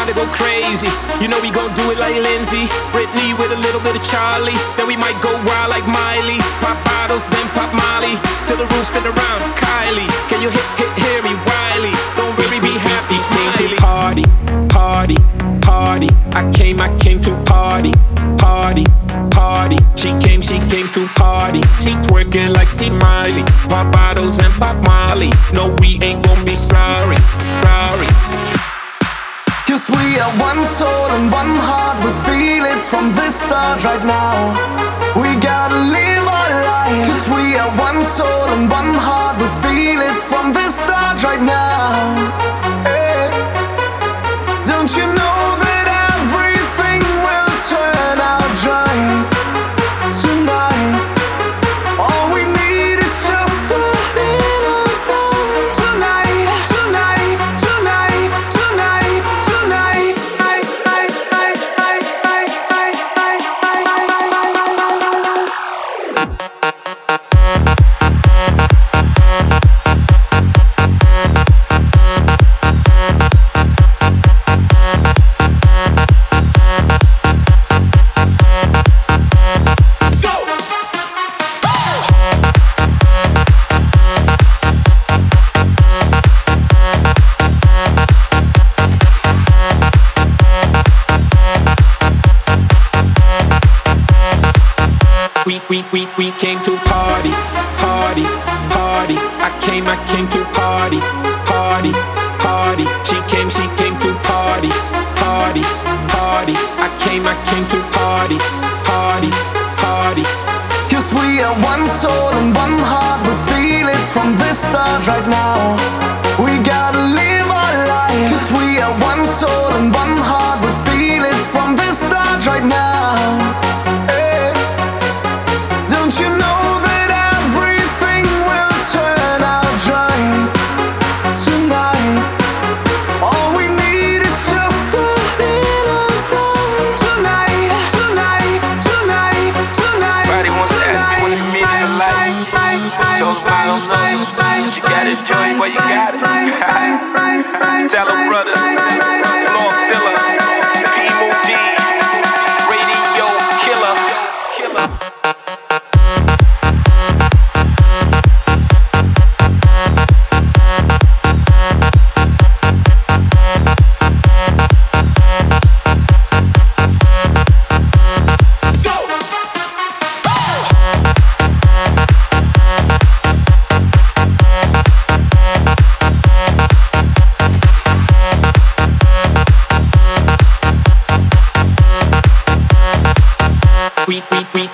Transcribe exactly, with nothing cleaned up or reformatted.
to go crazy. You know we gon' do it like Lindsay, Britney with a little bit of Charlie. Then we might go wild like Miley. Pop bottles, then pop Molly, till the room spin around. Kylie, can you hit, hit, hear me? Wiley, don't really be happy, smiley. Party, party, party. I came, I came to party, party, party. She came, she came to party. She twerking like she Miley. Pop bottles and pop Molly. No, we ain't gon' be sorry, sorry. Cause we are one soul and one heart. We feel it from the start right now. We gotta live our life. Cause we are one soul and one heart. We feel it from the start right now. Hey. Don't you know that everything will turn out right tonight? All we need is just a little time. Tonight, tonight, tonight, tonight, tonight. I, I, I, I, I, I, I, We, we, we, we came to party, party, party. I came, I came to party, party, party. She came, she came to party, party, party. I came, I came to party, party, party. Cause we are one soul and one heart. We feel it from the start right now. We gotta live our life. Cause we are one soul and one heart. We feel it from the start right now. Hey. Don't you know that everything will turn out right tonight? All we need is just a little time. Tonight, tonight, tonight, tonight. Everybody wants to ask you what it means in life. Those I don't know, but you gotta enjoy it while you got it. Tell them brothers, Lord Filler, P-Mo-D, Radio Killer, Killer. We, we, we,